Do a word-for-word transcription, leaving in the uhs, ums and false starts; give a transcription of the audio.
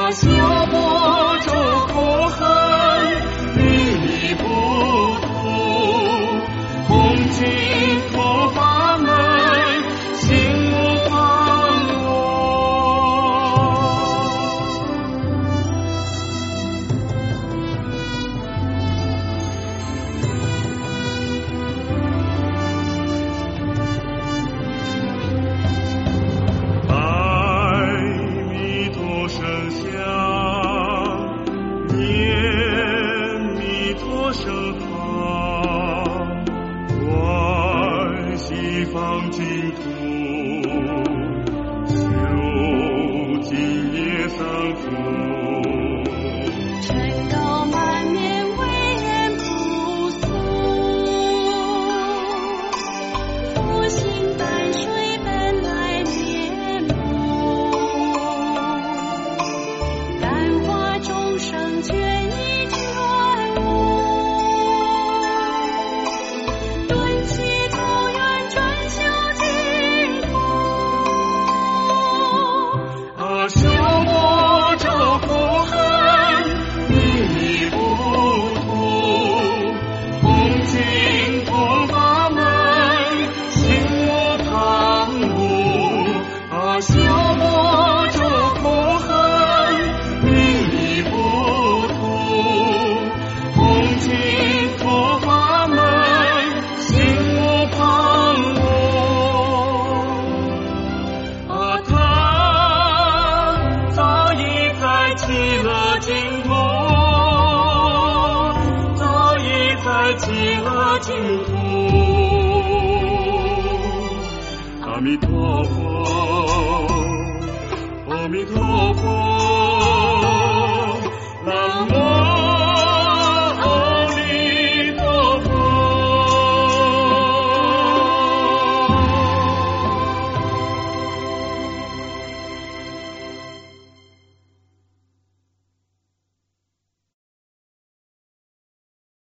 消磨着苦恨，与你不同，红巾佛法门，心无旁骛。方净土，修净业三福， 尘垢满面为朴素，复兴淡水本来面目，感化众生觉已觉悟。 消磨着苦恨，与你不同，红巾佛法门，心无旁骛。啊，消磨着苦恨，与你不同，红巾佛法门，心无旁骛。啊，极乐净土，早已在极乐净土。阿弥陀佛，阿弥陀佛。